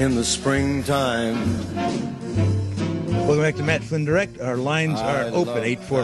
in the springtime. Welcome back to Matt Flynn Direct. Our lines are open,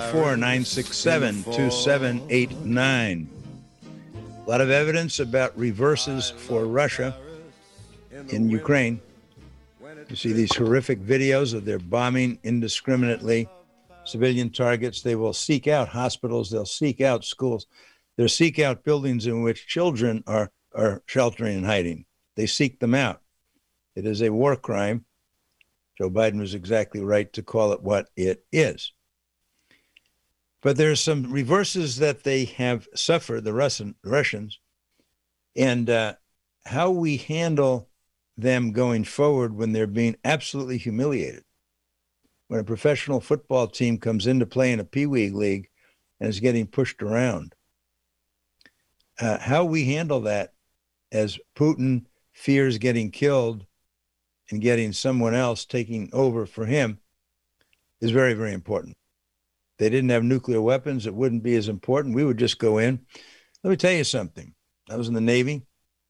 844-967-2789. A lot of evidence about reverses for Russia in Ukraine. You see these horrific videos of their bombing indiscriminately civilian targets. They will seek out hospitals. They'll seek out schools. They'll seek out buildings in which children are sheltering and hiding. They seek them out. It is a war crime. Joe Biden was exactly right to call it what it is. But there's some reverses that they have suffered, the Russians, and how we handle them going forward when they're being absolutely humiliated. When a professional football team comes into play in a Pee Wee league and is getting pushed around, how we handle that as Putin fears getting killed and getting someone else taking over for him is very, very important. If they didn't have nuclear weapons, it wouldn't be as important. We would just go in. Let me tell you something. I was in the Navy.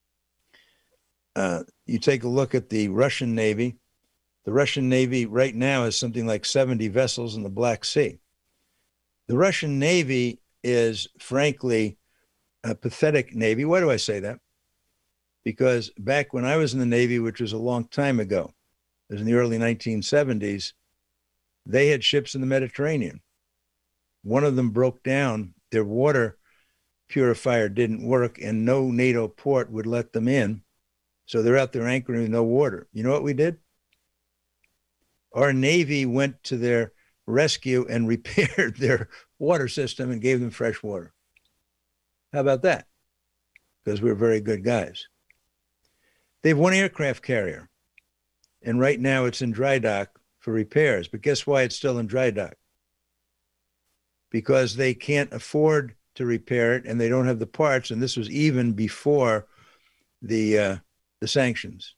You take a look at the Russian Navy. The Russian Navy right now is something like 70 vessels in the Black Sea. The Russian Navy is, frankly, a pathetic Navy. Why do I say that? Because back when I was in the Navy, which was a long time ago, it was in the early 1970s, they had ships in the Mediterranean. One of them broke down. Their water purifier didn't work, and no NATO port would let them in. So they're out there anchoring with no water. You know what we did? Our Navy went to their rescue and repaired their water system and gave them fresh water. How about that? Because we're very good guys. They have one aircraft carrier, and right now it's in dry dock for repairs. But guess why it's still in dry dock? Because they can't afford to repair it, and they don't have the parts, and this was even before the sanctions.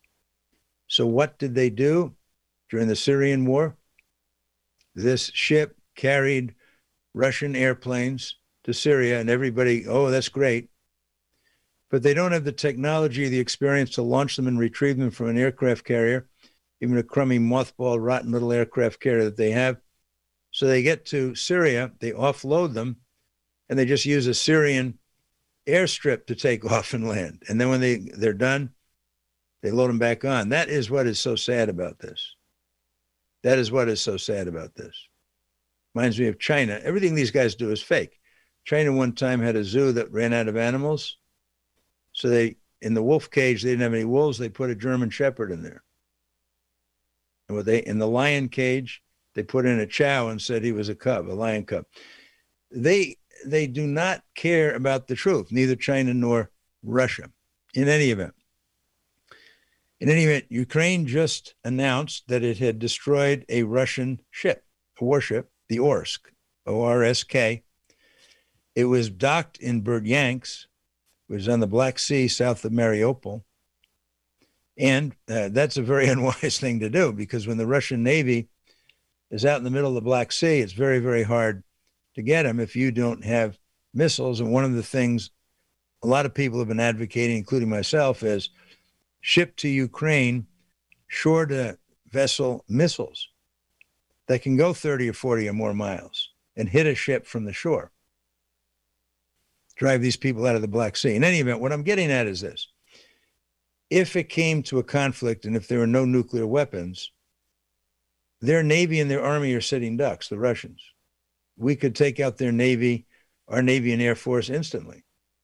So what did they do during the Syrian war? This ship carried Russian airplanes to Syria, and everybody, oh, that's great. But they don't have the technology, the experience to launch them and retrieve them from an aircraft carrier, even a crummy, mothballed, rotten little aircraft carrier that they have. So they get to Syria, they offload them, and they just use a Syrian airstrip to take off and land. And then when they're done, they load them back on. That is what is so sad about this. That is what is so sad about this. Reminds me of China. Everything these guys do is fake. China one time had a zoo that ran out of animals. So in the wolf cage, they didn't have any wolves. They put a German Shepherd in there. And in the lion cage, they put in a chow and said he was a cub, a lion cub. They do not care about the truth, neither China nor Russia, in any event. In any event, Ukraine just announced that it had destroyed a Russian ship, a warship, the Orsk, O-R-S-K. It was docked in Berdyansk, which is on the Black Sea south of Mariupol. And that's a very unwise thing to do, because when the Russian Navy is out in the middle of the Black Sea, it's very, very hard to get them if you don't have missiles. And one of the things a lot of people have been advocating, including myself, is ship to Ukraine shore-to-vessel missiles that can go 30 or 40 or more miles and hit a ship from the shore. Drive these people out of the Black Sea. In any event, what I'm getting at is this. If it came to a conflict and if there were no nuclear weapons, their Navy and their Army are sitting ducks, the Russians. We could take out their Navy, our Navy and Air Force instantly.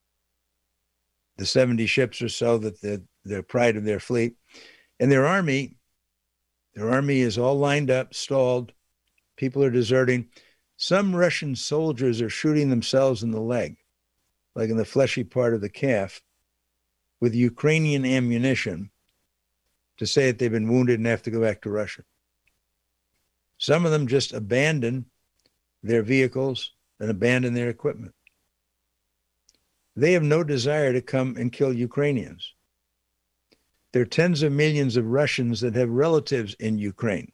The 70 ships or so that the pride of their fleet. And their Army is all lined up, stalled. People are deserting. Some Russian soldiers are shooting themselves in the leg, like in the fleshy part of the calf, with Ukrainian ammunition to say that they've been wounded and have to go back to Russia. Some of them just abandon their vehicles and abandon their equipment. They have no desire to come and kill Ukrainians. There are tens of millions of Russians that have relatives in Ukraine.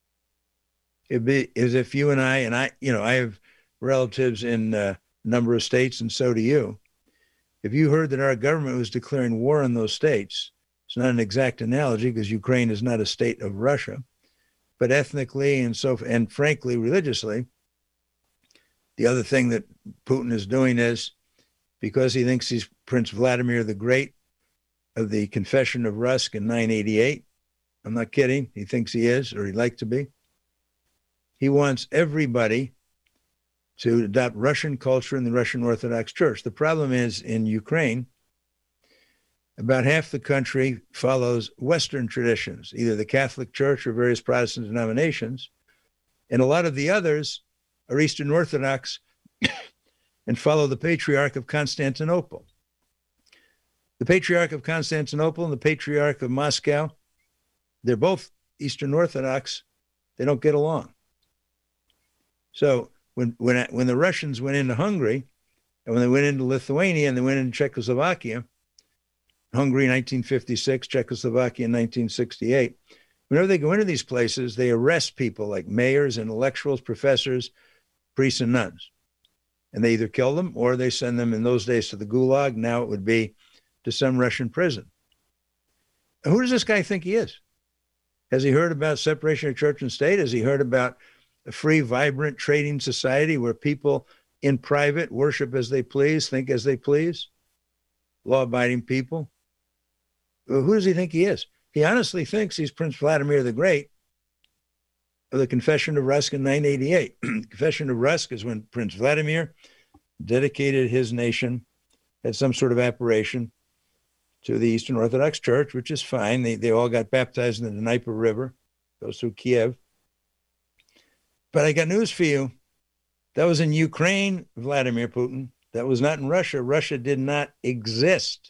It'd be as if you and I have relatives in a number of states, and so do you. If you heard that our government was declaring war on those states, It's not an exact analogy because Ukraine is not a state of Russia, but ethnically and frankly, religiously. The other thing that Putin is doing is, because he thinks he's Prince Vladimir the Great of the Confession of Rusk in 988, I'm not kidding, he thinks he is, or he'd like to be, he wants everybody to adopt Russian culture in the Russian Orthodox Church. The problem is, in Ukraine, about half the country follows Western traditions, either the Catholic Church or various Protestant denominations, and a lot of the others are Eastern Orthodox and follow the Patriarch of Constantinople. The Patriarch of Constantinople and the Patriarch of Moscow, they're both Eastern Orthodox. They don't get along. So when the Russians went into Hungary, and when they went into Lithuania and they went into Czechoslovakia, Hungary in 1956, Czechoslovakia in 1968, whenever they go into these places, they arrest people like mayors, intellectuals, professors, priests, and nuns. And they either kill them or they send them, in those days, to the Gulag. Now it would be to some Russian prison. And who does this guy think he is? Has he heard about separation of church and state? Has he heard about a free, vibrant trading society where people in private worship as they please, think as they please? Law-abiding people? Who does he think he is? He honestly thinks he's Prince Vladimir the Great of the Confession of Rusk in 988. Confession of Rusk is when Prince Vladimir dedicated his nation, had some sort of apparition to the Eastern Orthodox Church, which is fine. They all got baptized in the Dnieper River, goes through Kiev. But I got news for you. That was in Ukraine, Vladimir Putin. That was not in Russia. Russia did not exist.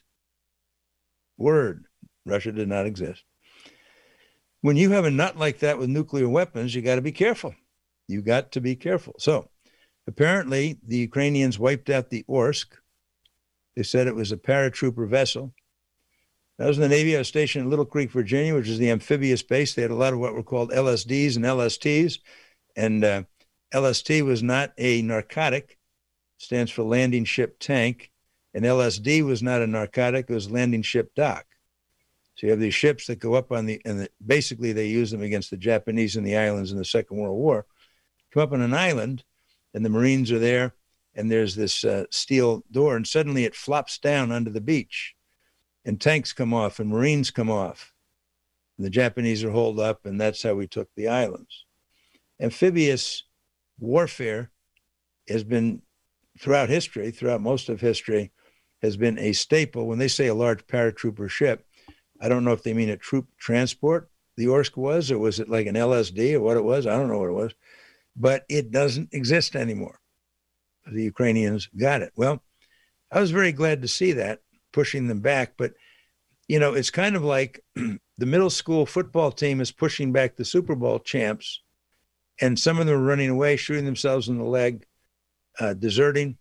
Word, Russia did not exist. When you have a nut like that with nuclear weapons, you got to be careful. You got to be careful. So apparently the Ukrainians wiped out the Orsk. They said it was a paratrooper vessel. That was in the Navy. I was stationed in Little Creek, Virginia, which is the amphibious base. They had a lot of what were called LSDs and LSTs. And LST was not a narcotic. It stands for landing ship tank. And LSD was not a narcotic. It was landing ship dock. So you have these ships that go up basically they use them against the Japanese in the islands in the Second World War. Come up on an island, and the Marines are there, and there's this steel door, and suddenly it flops down onto the beach, and tanks come off, and Marines come off. And the Japanese are holed up, and that's how we took the islands. Amphibious warfare has been, throughout most of history, has been a staple. When they say a large paratrooper ship, I don't know if they mean a troop transport, the Orsk was, or was it like an LSD or what it was? I don't know what it was. But it doesn't exist anymore. The Ukrainians got it. Well, I was very glad to see that, pushing them back. But, it's kind of like the middle school football team is pushing back the Super Bowl champs, and some of them are running away, shooting themselves in the leg, deserting.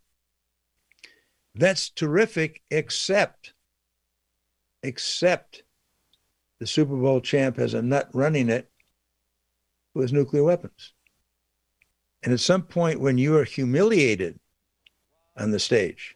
That's terrific, except the Super Bowl champ has a nut running it who has nuclear weapons. And at some point when you are humiliated on the stage,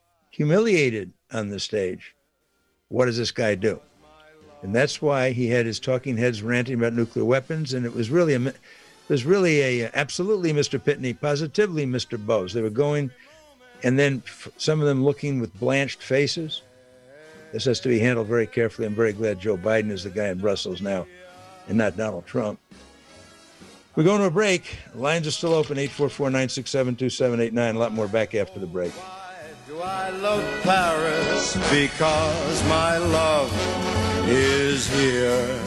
what does this guy do? And that's why he had his talking heads ranting about nuclear weapons. And it was really absolutely Mr. Pitney, positively Mr. Bose. They were going, and then some of them looking with blanched faces. This has to be handled very carefully. I'm very glad Joe Biden is the guy in Brussels now and not Donald Trump. We're going to a break. Lines are still open, 844-967-2789. A lot more back after the break. Why do I love Paris? Because my love is here.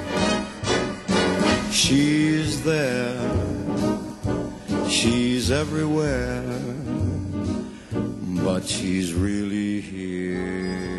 She's there. She's everywhere. But she's really here.